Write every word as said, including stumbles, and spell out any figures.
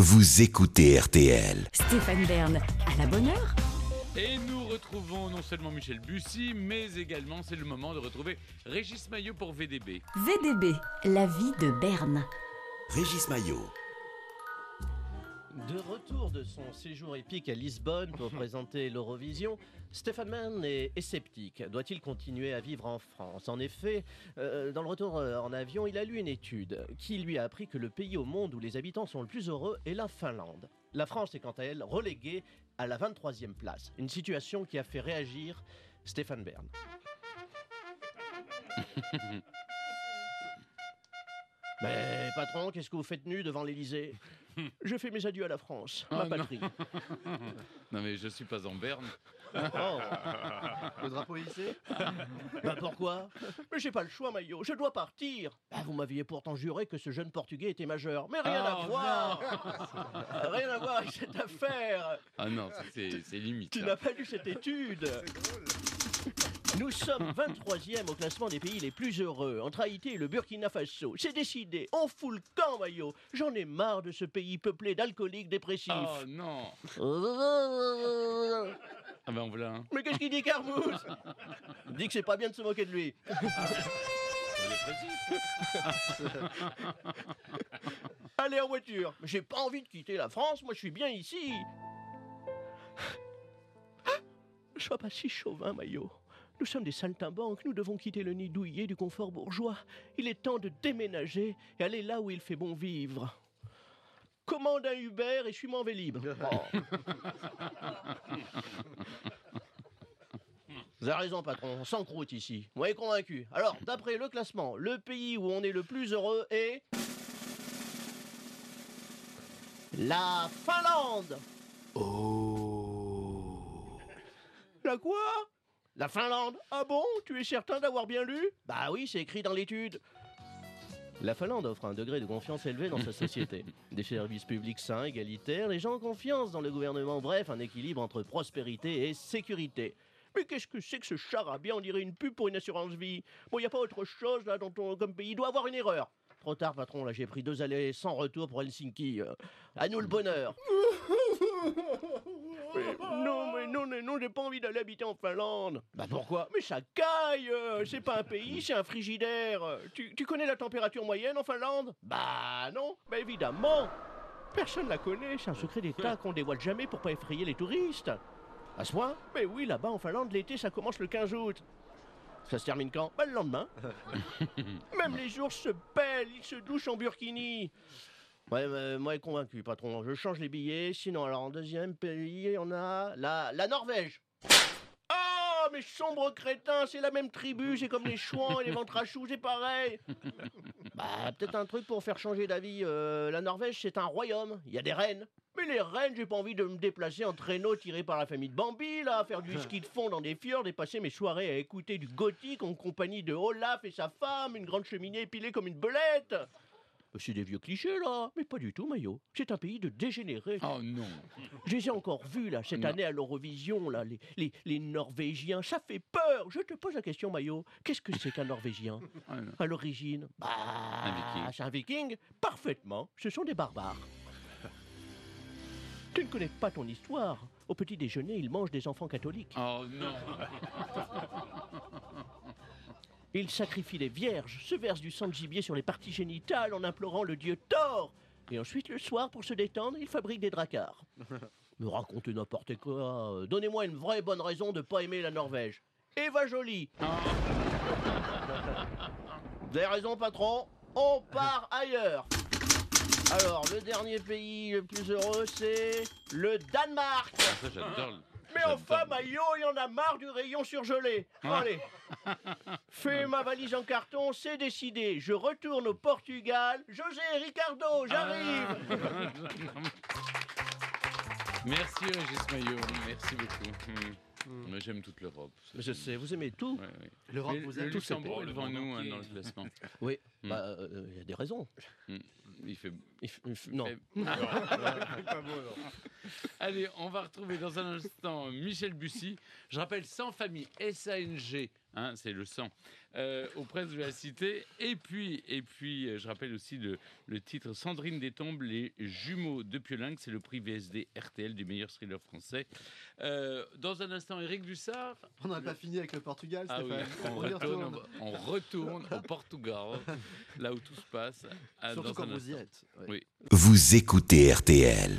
vous écoutez R T L. Stéphane Bern, à la bonne heure. Et nous retrouvons non seulement Michel Bussy, mais également c'est le moment de retrouver Régis Maillot pour V D B. V D B, la vie de Bern. Régis Maillot. De retour de son séjour épique à Lisbonne pour présenter l'Eurovision, Stéphane Bern est, est sceptique. Doit-il continuer à vivre en France ? En effet, euh, dans le retour euh, en avion, il a lu une étude qui lui a appris que le pays au monde où les habitants sont le plus heureux est la Finlande. La France est quant à elle reléguée à la vingt-troisième place. Une situation qui a fait réagir Stéphane Bern. Mais patron, qu'est-ce que vous faites nu devant l'Élysée ? Je fais mes adieux à la France, ma Oh, patrie. Non mais je suis pas en Berne. Oh. Le drapeau hissé ? Bah pourquoi ? Mais j'ai pas le choix, Maillot, je dois partir. Bah, vous m'aviez pourtant juré que ce jeune Portugais était majeur. Mais rien Oh, à voir. Rien à voir avec cette affaire. Ah non, ça, c'est, c'est limite. Tu là. n'as pas lu cette étude. Nous sommes vingt-troisième au classement des pays les plus heureux, entre Haïti et le Burkina Faso. C'est décidé, on fout le camp, Maillot. J'en ai marre de ce pays peuplé d'alcooliques dépressifs. Oh non. Ah ben voilà. Hein. Mais qu'est-ce qu'il dit, Carmouze ? Il dit que c'est pas bien de se moquer de lui. Allez en voiture. J'ai pas envie de quitter la France, moi je suis bien ici. Sois pas si chauvin, Maillot. Nous sommes des saltimbanques, nous devons quitter le nid douillet du confort bourgeois. Il est temps de déménager et aller là où il fait bon vivre. Commande un Uber et suis-moi en Vélib. Oh. Vous avez raison, patron, sans croûte ici. Moi, est convaincu. Alors, d'après le classement, le pays où on est le plus heureux est... la Finlande. Oh. La quoi ? La Finlande ? Ah bon ? Tu es certain d'avoir bien lu ? Bah oui, c'est écrit dans l'étude. La Finlande offre un degré de confiance élevé dans sa société. Des services publics sains, égalitaires, les gens ont confiance dans le gouvernement. Bref, un équilibre entre prospérité et sécurité. Mais qu'est-ce que c'est que ce charabia ? On dirait une pub pour une assurance vie. Bon, il n'y a pas autre chose là dans ton comme pays. Il doit avoir une erreur. Trop tard, patron, là j'ai pris deux allées sans retour pour Helsinki. Euh, à nous le bonheur. Mais non, mais non, mais non, j'ai pas envie d'aller habiter en Finlande. Bah pourquoi ? Mais ça caille, euh, c'est pas un pays, c'est un frigidaire. Tu, tu connais la température moyenne en Finlande ? Bah non, bah évidemment. Personne la connaît, c'est un secret d'État qu'on dévoile jamais pour pas effrayer les touristes. À ce point ? Mais oui, là-bas en Finlande, l'été ça commence le quinze août. Ça se termine quand ? Bah le lendemain. Même les ours se pèlent, ils se douchent en burkini. Ouais, mais moi, convaincu, patron. Je change les billets. Sinon, alors en deuxième pays, on a la, la Norvège. Ah, mais sombre crétin, c'est la même tribu. C'est comme les chouans et les ventres à choux, c'est pareil. Bah, peut-être un truc pour faire changer d'avis. Euh, la Norvège, c'est un royaume. Il y a des reines. Mais les reines, j'ai pas envie de me déplacer en traîneau tiré par la famille de Bambi, là, faire du ski de fond dans des fjords et passer mes soirées à écouter du gothique en compagnie de Olaf et sa femme, une grande cheminée épilée comme une belette. C'est des vieux clichés, là. Mais pas du tout, Maillot. C'est un pays de dégénérés. Oh non. Je les ai encore vus, là, cette Non. année à l'Eurovision, là, les, les, les Norvégiens. Ça fait peur. Je te pose la question, Maillot. Qu'est-ce que c'est qu'un Norvégien, Ah, non. à l'origine ? Bah, Un viking. c'est un viking. Parfaitement. Ce sont des barbares. Tu ne connais pas ton histoire. Au petit déjeuner, ils mangent des enfants catholiques. Oh non. Ils sacrifient les vierges, se versent du sang de gibier sur les parties génitales en implorant le dieu Thor. Et ensuite, le soir, pour se détendre, ils fabriquent des dracars. Me racontez n'importe quoi. Donnez-moi une vraie bonne raison de pas aimer la Norvège. Eva Jolie. Vous avez raison, patron. On part ailleurs. Alors, le dernier pays le plus heureux, c'est le Danemark. Ah, ça j'adore. le- Mais j'adore enfin, le- Maillot, il y en a marre du rayon surgelé. Allez, fais ma valise en carton, c'est décidé. Je retourne au Portugal. José, Ricardo, j'arrive. Merci Régis Maillot, merci beaucoup. Hmm. Moi j'aime toute l'Europe. Je sais, vous aimez tout. Ouais, ouais. L'Europe Mais vous le aime. tous ces Luxembourg pays, devant le nous monde hein, entier. dans le classement. Oui, Hmm. bah, euh, il y a des raisons. Hmm. Il fait. Il f- il f- non. il fait- Pas beau, non. Allez, on va retrouver dans un instant Michel Bussy. Je rappelle sans famille S A N G Hein, c'est le sang. Euh, aux presses de la cité. Et puis, et puis euh, je rappelle aussi le, le titre Sandrine Détombe, les jumeaux de Piolingue. C'est le prix V S D R T L du meilleur thriller français. Euh, dans un instant, Éric Dussard. On n'a pas fini avec le Portugal, Ah oui, Stéphane. on, On y retourne, retourne. on retourne au Portugal, là où tout se passe. à- Surtout dans quand un vous y instant. êtes. Ouais. Oui. Vous écoutez R T L.